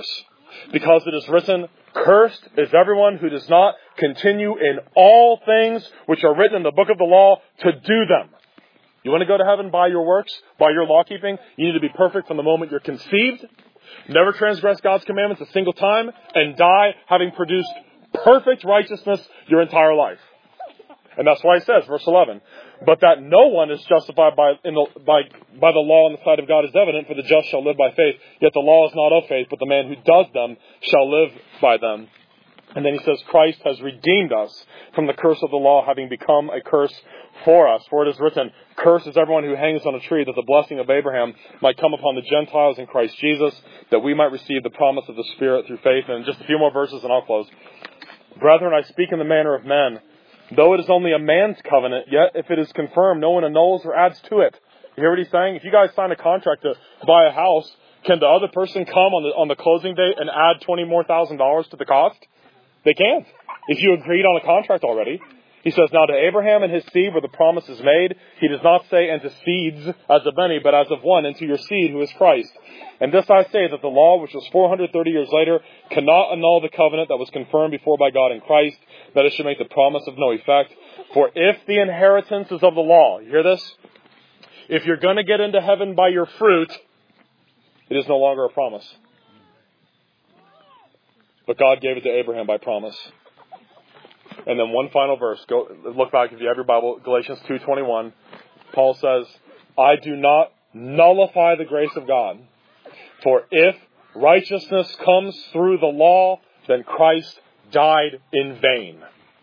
Because it is written, cursed is everyone who does not continue in all things which are written in the book of the law to do them. You want to go to heaven by your works, by your law keeping? You need to be perfect from the moment you're conceived, never transgress God's commandments a single time, and die having produced perfect righteousness your entire life. And that's why it says, verse 11, but that no one is justified by the law in the sight of God is evident, for the just shall live by faith. Yet the law is not of faith, but the man who does them shall live by them. And then he says, Christ has redeemed us from the curse of the law, having become a curse for us. For it is written, cursed is everyone who hangs on a tree, that the blessing of Abraham might come upon the Gentiles in Christ Jesus, that we might receive the promise of the Spirit through faith. And just a few more verses and I'll close. Brethren, I speak in the manner of men. Though it is only a man's covenant, yet if it is confirmed, no one annuls or adds to it. You hear what he's saying? If you guys sign a contract to buy a house, can the other person come on the closing date and add $20,000 more to the cost? They can't. If you agreed on a contract already. He says, now to Abraham and his seed where the promise is made, he does not say unto seeds as of many, but as of one, into your seed who is Christ. And this I say, that the law, which was 430 years later, cannot annul the covenant that was confirmed before by God in Christ, that it should make the promise of no effect. For if the inheritance is of the law, you hear this? If you're going to get into heaven by your fruit, it is no longer a promise. But God gave it to Abraham by promise. And then one final verse. Go look back if you have your Bible, Galatians 2:21. Paul says, I do not nullify the grace of God. For if righteousness comes through the law, then Christ died in vain.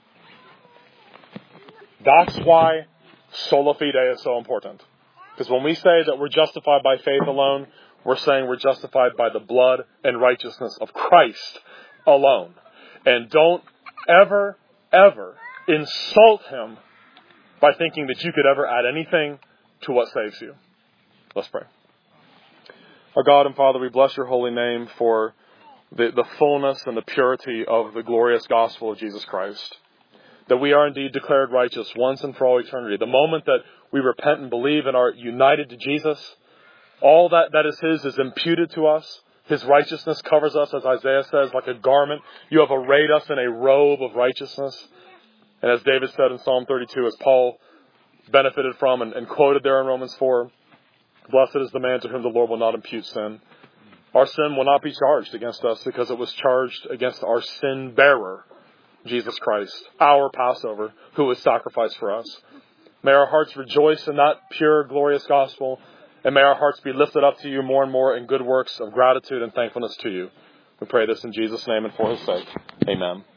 That's why sola fide is so important. Because when we say that we're justified by faith alone, we're saying we're justified by the blood and righteousness of Christ alone. And don't ever insult him by thinking that you could ever add anything to what saves you. Let's pray. Our God and Father, we bless your holy name for the fullness and the purity of the glorious gospel of Jesus Christ. That we are indeed declared righteous once and for all eternity. The moment that we repent and believe and are united to Jesus, all that is his is imputed to us. His righteousness covers us, as Isaiah says, like a garment. You have arrayed us in a robe of righteousness. And as David said in Psalm 32, as Paul benefited from and quoted there in Romans 4, blessed is the man to whom the Lord will not impute sin. Our sin will not be charged against us because it was charged against our sin bearer, Jesus Christ, our Passover, who was sacrificed for us. May our hearts rejoice in that pure, glorious gospel. And may our hearts be lifted up to you more and more in good works of gratitude and thankfulness to you. We pray this in Jesus' name and for his sake. Amen.